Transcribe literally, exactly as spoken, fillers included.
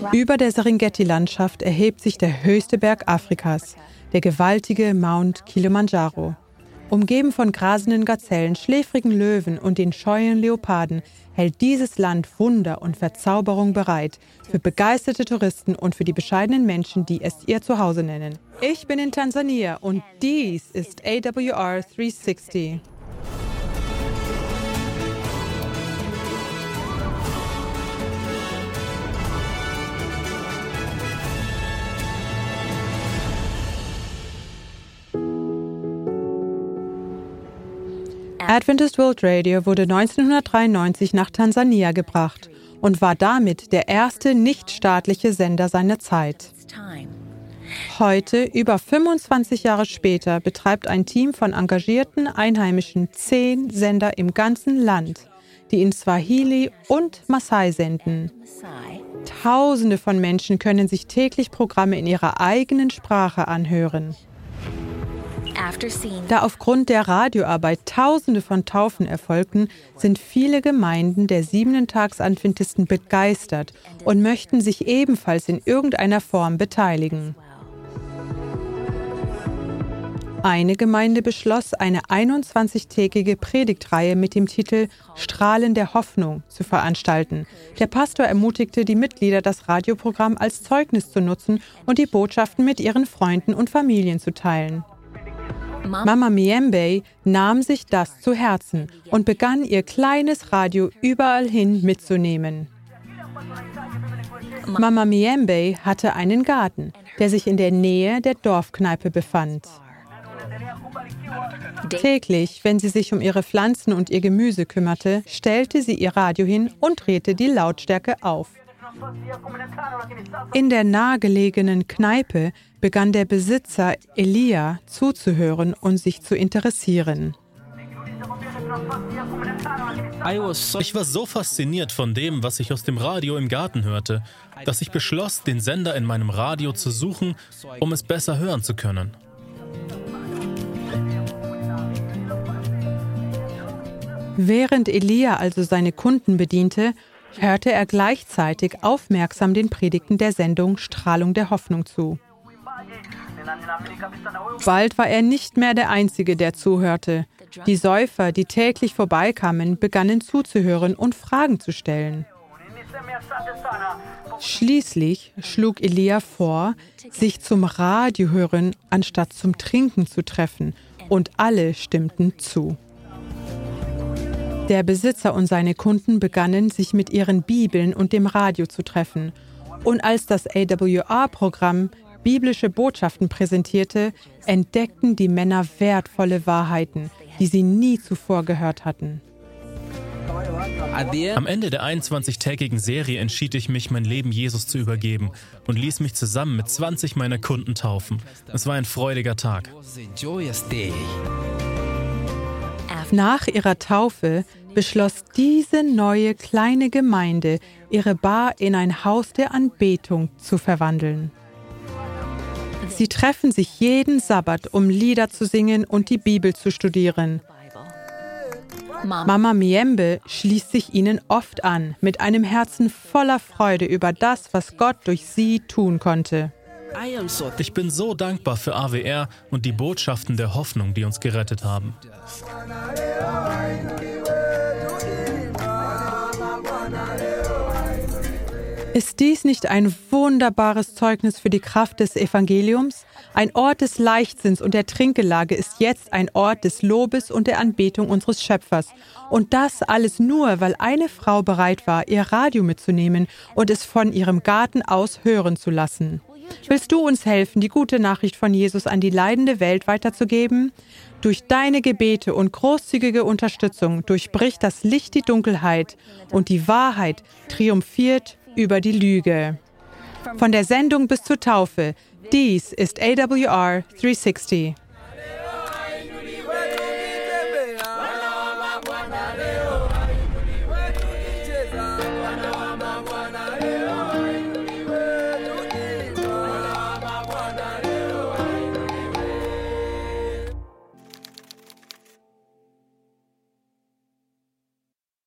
Über der Serengeti-Landschaft erhebt sich der höchste Berg Afrikas, der gewaltige Mount Kilimanjaro. Umgeben von grasenden Gazellen, schläfrigen Löwen und den scheuen Leoparden hält dieses Land Wunder und Verzauberung bereit für begeisterte Touristen und für die bescheidenen Menschen, die es ihr Zuhause nennen. Ich bin in Tansania und dies ist A W R dreihundertsechzig. Adventist World Radio wurde neunzehnhundertdreiundneunzig nach Tansania gebracht und war damit der erste nichtstaatliche Sender seiner Zeit. Heute, über fünfundzwanzig Jahre später, betreibt ein Team von engagierten Einheimischen zehn Sender im ganzen Land, die in Swahili und Maasai senden. Tausende von Menschen können sich täglich Programme in ihrer eigenen Sprache anhören. Da aufgrund der Radioarbeit Tausende von Taufen erfolgten, sind viele Gemeinden der Siebenten-Tags-Adventisten begeistert und möchten sich ebenfalls in irgendeiner Form beteiligen. Eine Gemeinde beschloss, eine einundzwanzigtägige Predigtreihe mit dem Titel »Strahlen der Hoffnung« zu veranstalten. Der Pastor ermutigte die Mitglieder, das Radioprogramm als Zeugnis zu nutzen und die Botschaften mit ihren Freunden und Familien zu teilen. Mama Miembe nahm sich das zu Herzen und begann, ihr kleines Radio überall hin mitzunehmen. Mama Miembe hatte einen Garten, der sich in der Nähe der Dorfkneipe befand. Täglich, wenn sie sich um ihre Pflanzen und ihr Gemüse kümmerte, stellte sie ihr Radio hin und drehte die Lautstärke auf. In der nahegelegenen Kneipe begann der Besitzer Elia zuzuhören und sich zu interessieren. Ich war so fasziniert von dem, was ich aus dem Radio im Garten hörte, dass ich beschloss, den Sender in meinem Radio zu suchen, um es besser hören zu können. Während Elia also seine Kunden bediente, hörte er gleichzeitig aufmerksam den Predigten der Sendung Strahlung der Hoffnung zu. Bald war er nicht mehr der Einzige, der zuhörte. Die Säufer, die täglich vorbeikamen, begannen zuzuhören und Fragen zu stellen. Schließlich schlug Elia vor, sich zum Radiohören anstatt zum Trinken zu treffen, und alle stimmten zu. Der Besitzer und seine Kunden begannen, sich mit ihren Bibeln und dem Radio zu treffen. Und als das A W R-Programm biblische Botschaften präsentierte, entdeckten die Männer wertvolle Wahrheiten, die sie nie zuvor gehört hatten. Am Ende der einundzwanzigtägigen Serie entschied ich mich, mein Leben Jesus zu übergeben und ließ mich zusammen mit zwanzig meiner Kunden taufen. Es war ein freudiger Tag. Nach ihrer Taufe beschloss diese neue kleine Gemeinde, ihre Bar in ein Haus der Anbetung zu verwandeln. Sie treffen sich jeden Sabbat, um Lieder zu singen und die Bibel zu studieren. Mama Miembe schließt sich ihnen oft an, mit einem Herzen voller Freude über das, was Gott durch sie tun konnte. Ich bin so dankbar für A W R und die Botschaften der Hoffnung, die uns gerettet haben. Ist dies nicht ein wunderbares Zeugnis für die Kraft des Evangeliums? Ein Ort des Leichtsinns und der Trinkgelage ist jetzt ein Ort des Lobes und der Anbetung unseres Schöpfers. Und das alles nur, weil eine Frau bereit war, ihr Radio mitzunehmen und es von ihrem Garten aus hören zu lassen. Willst du uns helfen, die gute Nachricht von Jesus an die leidende Welt weiterzugeben? Durch deine Gebete und großzügige Unterstützung durchbricht das Licht die Dunkelheit und die Wahrheit triumphiert über die Lüge. Von der Sendung bis zur Taufe, dies ist A W R dreihundertsechzig.